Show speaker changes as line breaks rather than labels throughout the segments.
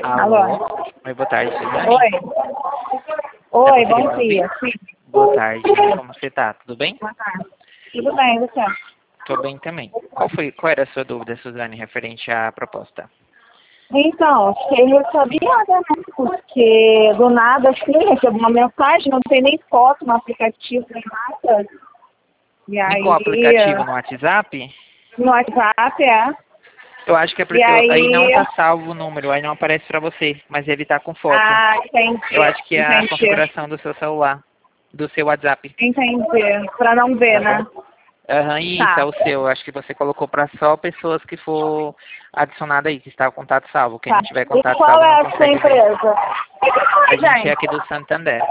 Alô?
Alô? Oi, boa tarde, Suzane.
Oi.
Tá
Oi, bom
conseguindo me
dia.
ouvir?
Sim.
Boa tarde, como você tá? Tudo bem?
Boa tarde. Tudo bem, você?
Tô bem também. Qual era a sua dúvida, Suzane, referente à proposta?
Então, fiquei ressabiada, né? Porque do nada, assim, recebi uma mensagem, não tem nem foto no aplicativo, nem nada. E
Em qual
aí,
aplicativo? No WhatsApp?
no WhatsApp,
Eu acho que é
E
porque aí não
aí,
tá salvo o número, aí não aparece pra você, mas ele tá com foto. Eu
entendi,
acho que é a
entendi,
configuração do seu celular, do seu WhatsApp,
entendi. Pra não ver,
tá bom?
né?
Aham, isso, é
Tá,
o seu. Acho que você colocou para só pessoas que for adicionada aí, que está o contato salvo. Quem
tá.
não tiver
E
contato
qual
salvo não
é a sua
consegue ver.
empresa?
A
Oi,
gente é
gente.
aqui do Santander.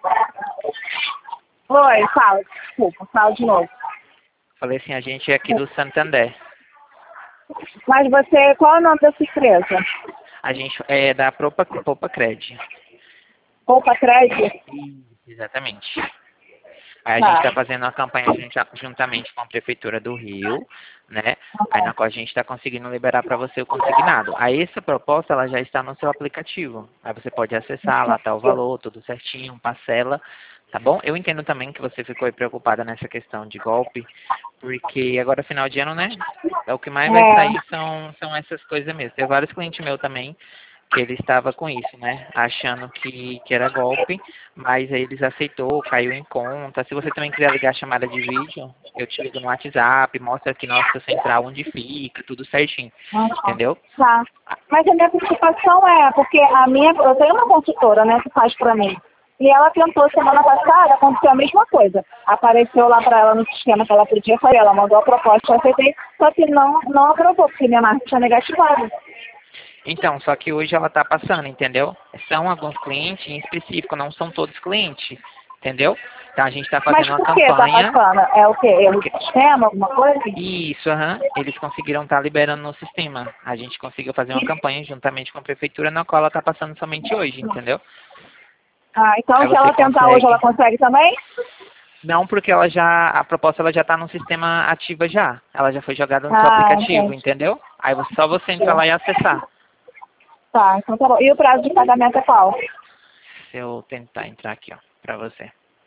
Oi, fala, desculpa, fala de novo.
Falei assim, a gente é aqui do Santander.
Mas você, qual é o nome da sua empresa?
A gente é da Poupa Cred.
Poupa Crédito?
Exatamente. Aí a gente
Tá.
está fazendo uma campanha juntamente com a Prefeitura do Rio, né? Aí na qual a gente está conseguindo liberar para você o consignado. Aí essa proposta ela já está no seu aplicativo. Aí você pode acessar, lá está o valor, tudo certinho, parcela, tá bom? Eu entendo também que você ficou aí preocupada nessa questão de golpe, porque agora final de ano, né? É o que mais vai
É.
sair são essas coisas mesmo. Tem vários clientes meus também que ele estava com isso, né? Achando que era golpe, mas aí eles aceitou, caiu em conta. Se você também quiser ligar a chamada de vídeo, eu te ligo no WhatsApp, mostra aqui nossa central onde fica, tudo certinho, entendeu?
Tá. Mas a minha preocupação é, porque eu tenho uma consultora, né, que faz pra mim. E ela tentou semana passada, aconteceu a mesma coisa. Apareceu lá pra ela no sistema que ela podia fazer, ela mandou a proposta, eu aceitei, só que não aprovou, porque minha marca tinha negativado.
Então, só que hoje ela está passando, entendeu? São alguns clientes em específico, não são todos clientes, entendeu? Então a gente está
Mas
fazendo uma
por que tá
campanha,
passando? É o quê? Erro
porque
de sistema, alguma coisa?
isso, aham, eles conseguiram estar liberando no sistema. A gente conseguiu fazer uma campanha juntamente com a prefeitura, na qual ela está passando somente hoje, entendeu?
Ah, então
Aí
se
você
ela tentar hoje, ela
consegue.
consegue também?
Não, porque a proposta ela já está no sistema ativa já. Ela já foi jogada no seu
Ah,
aplicativo,
entendi.
entendeu? Aí só você entrar lá e acessar.
Tá, então tá bom. E o prazo de pagamento é qual?
Se eu tentar entrar aqui, ó, pra você.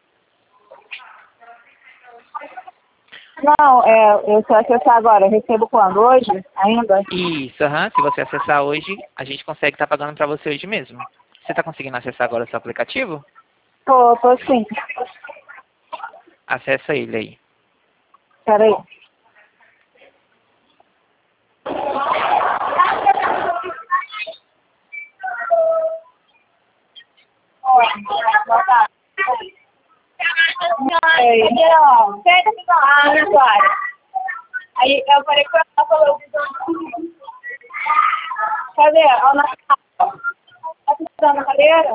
Não, se eu acessar agora, eu recebo quando? Hoje? Ainda?
Isso, aham. Se você acessar hoje, a gente consegue estar pagando pra você hoje mesmo. Você tá conseguindo acessar agora o seu aplicativo?
Tô sim.
Acessa ele aí.
Peraí. Senta aqui agora. Aí eu falei com ela, falou, cadê? Ó, tá sentando na cadeira?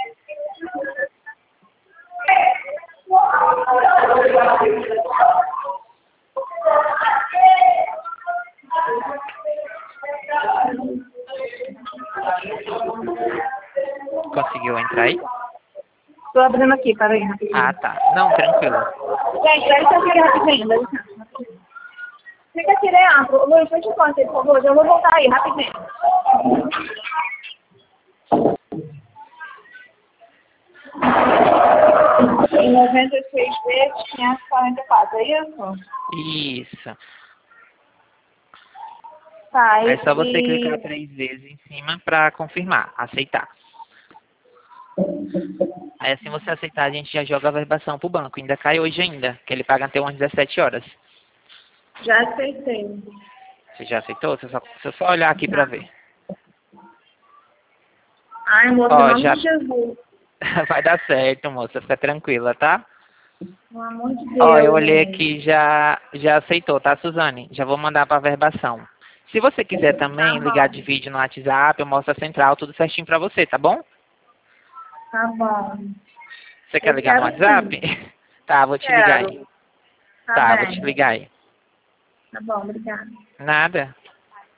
Conseguiu entrar aí?
Tô abrindo aqui, peraí.
Ah, tá. Não, tranquilo.
Gente, dá licença aqui rapidinho, dá licença. Fica aqui, Leandro. Luiz, deixa eu contar, por favor. Eu vou voltar aí, rapidinho. Em 96 vezes, 544, é isso?
Isso.
Tá,
É só você clicar
e
3 vezes em cima pra confirmar, aceitar. Aí assim você aceitar, a gente já joga a verbação pro banco. Ainda cai hoje ainda, que ele paga até umas 17 horas.
já aceitei.
Você já aceitou? Se eu só olhar aqui pra ver.
Ai, moço, em
Ó,
nome
já
de Jesus.
vai dar certo, moça. Fica tranquila, tá?
Pelo amor de
Ó, eu
Deus,
olhei
gente.
aqui, já aceitou, tá, Suzane? Já vou mandar pra verbação. Se você quiser
Tá
também ligar de
bom,
vídeo no WhatsApp, eu mostro a central, tudo certinho pra você, tá bom?
tá bom.
Você quer
Eu
ligar no
quero
WhatsApp?
sim.
Tá, vou te ligar aí.
Quero. Tá
Tá, vou te
bem.
ligar aí.
Tá bom, obrigada.
Nada.